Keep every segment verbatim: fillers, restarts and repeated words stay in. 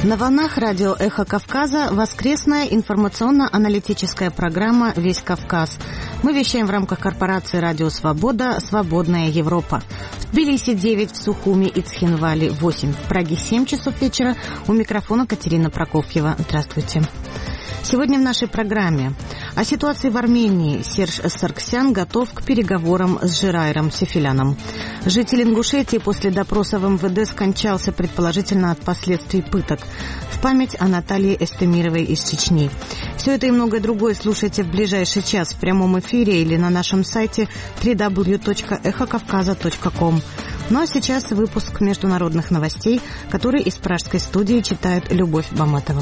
На волнах радио «Эхо Кавказа» воскресная информационно-аналитическая программа «Весь Кавказ». Мы вещаем в рамках корпорации «Радио Свобода. Свободная Европа». В Тбилиси девять, в Сухуми и Цхинвале восемь, в Праге семь часов вечера. У микрофона Катерина Прокофьева. Здравствуйте. Сегодня в нашей программе о ситуации в Армении. Серж Саргсян готов к переговорам с Жирайром Сефиляном. Житель Ингушетии после допроса в эм вэ дэ скончался предположительно от последствий пыток. В память о Наталье Эстемировой из Чечни. Все это и многое другое слушайте в ближайший час в прямом эфире или на нашем сайте дабл ю дабл ю дабл ю точка эхо кавказа точка ком. Ну а сейчас выпуск международных новостей, который из пражской студии читает Любовь Баматова.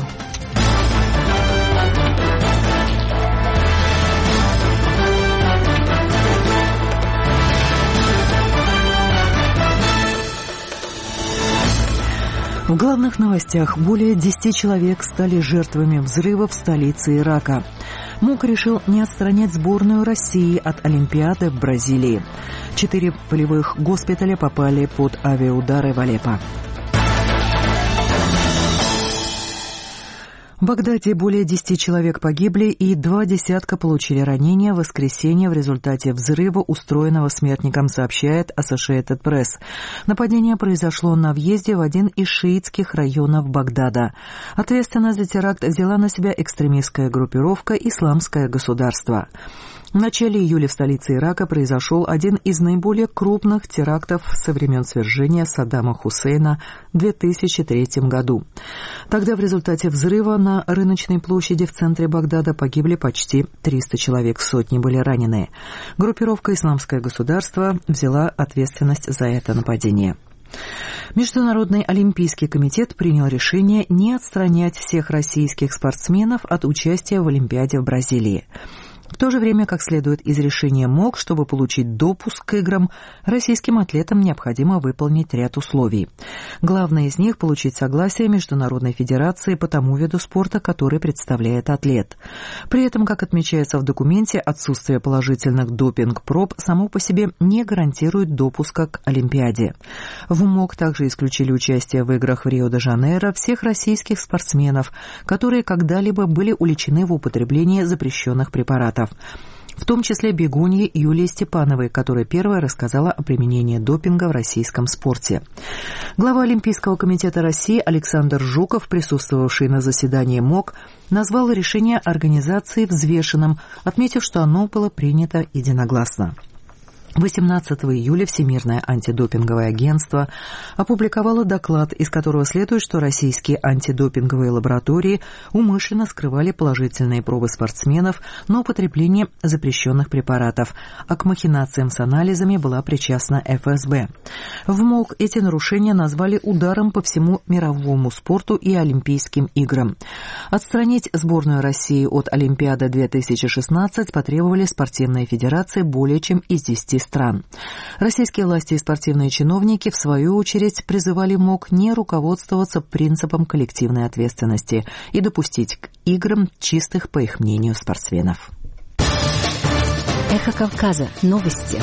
В главных новостях более десяти человек стали жертвами взрыва в столице Ирака. МОК решил не отстранять сборную России от Олимпиады в Бразилии. Четыре полевых госпиталя попали под авиаудары в Алеппо. В Багдаде более десяти человек погибли и два десятка получили ранения в воскресенье в результате взрыва, устроенного смертником, сообщает Associated Press. Нападение произошло на въезде в один из шиитских районов Багдада. Ответственность за теракт взяла на себя экстремистская группировка «Исламское государство». В начале июля в столице Ирака произошел один из наиболее крупных терактов со времен свержения Саддама Хусейна в две тысячи третьем году. Тогда в результате взрыва на рыночной площади в центре Багдада погибли почти триста человек, сотни были ранены. Группировка «Исламское государство» взяла ответственность за это нападение. Международный олимпийский комитет принял решение не отстранять всех российских спортсменов от участия в Олимпиаде в Бразилии. В то же время, как следует из решения МОК, чтобы получить допуск к играм, российским атлетам необходимо выполнить ряд условий. Главное из них – получить согласие Международной федерации по тому виду спорта, который представляет атлет. При этом, как отмечается в документе, отсутствие положительных допинг-проб само по себе не гарантирует допуска к Олимпиаде. В МОК также исключили участие в играх в Рио-де-Жанейро всех российских спортсменов, которые когда-либо были уличены в употреблении запрещенных препаратов, в том числе бегуньи Юлии Степановой, которая первая рассказала о применении допинга в российском спорте. Глава Олимпийского комитета России Александр Жуков, присутствовавший на заседании МОК, назвал решение организации взвешенным, отметив, что оно было принято единогласно. восемнадцатого июля Всемирное антидопинговое агентство опубликовало доклад, из которого следует, что российские антидопинговые лаборатории умышленно скрывали положительные пробы спортсменов на употребление запрещенных препаратов, а к махинациям с анализами была причастна эф эс бэ. В МОК эти нарушения назвали ударом по всему мировому спорту и Олимпийским играм. Отстранить сборную России от Олимпиады две тысячи шестнадцать потребовали спортивные федерации более чем из десяти стран. Российские власти и спортивные чиновники, в свою очередь, призывали МОК не руководствоваться принципом коллективной ответственности и допустить к играм чистых, по их мнению, спортсменов. Эхо Кавказа. Новости.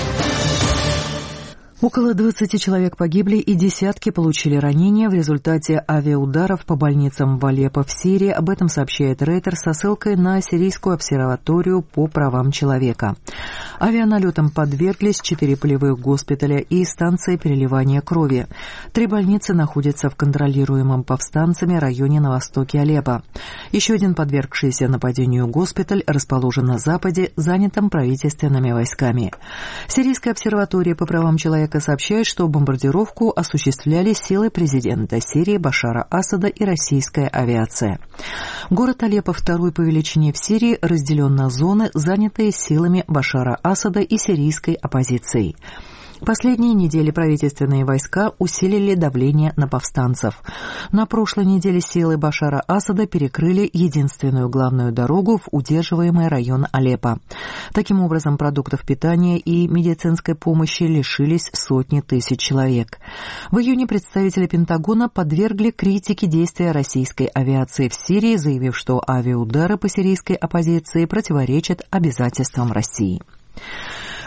Около двадцати человек погибли и десятки получили ранения в результате авиаударов по больницам в Алеппо в Сирии. Об этом сообщает Рейтер со ссылкой на Сирийскую обсерваторию по правам человека. Авианалетам подверглись четыре полевых госпиталя и станция переливания крови. Три больницы находятся в контролируемом повстанцами районе на востоке Алеппо. Еще один подвергшийся нападению госпиталь расположен на западе, занятым правительственными войсками. Сирийская обсерватория по правам человека сообщает, что бомбардировку осуществляли силы президента Сирии Башара Асада и российская авиация. Город Алеппо, второй по величине в Сирии, разделен на зоны, занятые силами Башара Асада и сирийской оппозицией. Последние недели правительственные войска усилили давление на повстанцев. На прошлой неделе силы Башара Асада перекрыли единственную главную дорогу в удерживаемый район Алеппо. Таким образом, продуктов питания и медицинской помощи лишились сотни тысяч человек. В июне представители Пентагона подвергли критике действия российской авиации в Сирии, заявив, что авиаудары по сирийской оппозиции противоречат обязательствам России.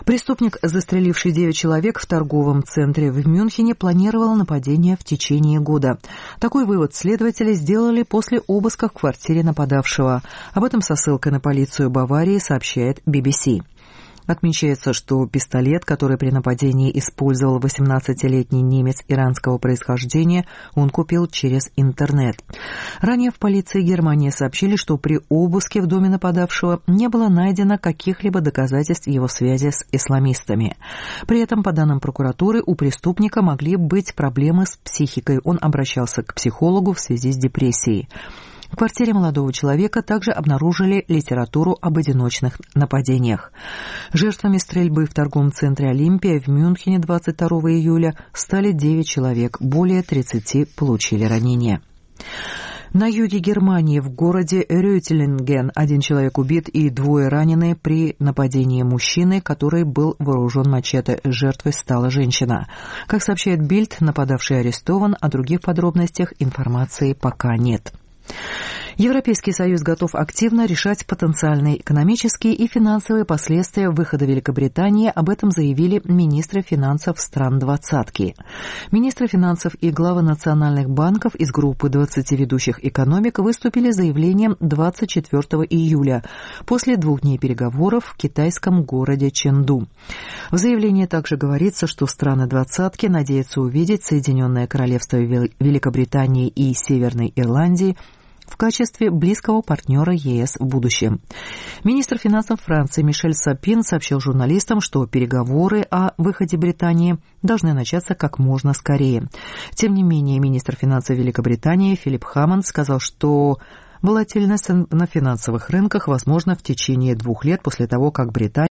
Преступник, застреливший девять человек в торговом центре в Мюнхене, планировал нападение в течение года. Такой вывод следователи сделали после обыска в квартире нападавшего. Об этом со ссылкой на полицию Баварии сообщает би би си. Отмечается, что пистолет, который при нападении использовал восемнадцатилетний немец иранского происхождения, он купил через интернет. Ранее в полиции Германии сообщили, что при обыске в доме нападавшего не было найдено каких-либо доказательств его связи с исламистами. При этом, по данным прокуратуры, у преступника могли быть проблемы с психикой. Он обращался к психологу в связи с депрессией. В квартире молодого человека также обнаружили литературу об одиночных нападениях. Жертвами стрельбы в торговом центре «Олимпия» в Мюнхене двадцать второго июля стали девять человек, более тридцати получили ранения. На юге Германии, в городе Рюттелинген, один человек убит и двое ранены при нападении мужчины, который был вооружен мачете. Жертвой стала женщина. Как сообщает Бильд, нападавший арестован, о других подробностях информации пока нет. Европейский Союз готов активно решать потенциальные экономические и финансовые последствия выхода Великобритании. Об этом заявили министры финансов стран двадцатки. Министры финансов и главы национальных банков из группы двадцати ведущих экономик выступили с заявлением двадцать четвёртого июля после двух дней переговоров в китайском городе Чэнду. В заявлении также говорится, что страны двадцатки надеются увидеть Соединенное Королевство Великобритании и Северной Ирландии в качестве близкого партнера ЕС в будущем. Министр финансов Франции Мишель Сапин сообщил журналистам, что переговоры о выходе Британии должны начаться как можно скорее. Тем не менее, министр финансов Великобритании Филипп Хаммонд сказал, что волатильность на финансовых рынках возможна в течение двух лет после того, как Британия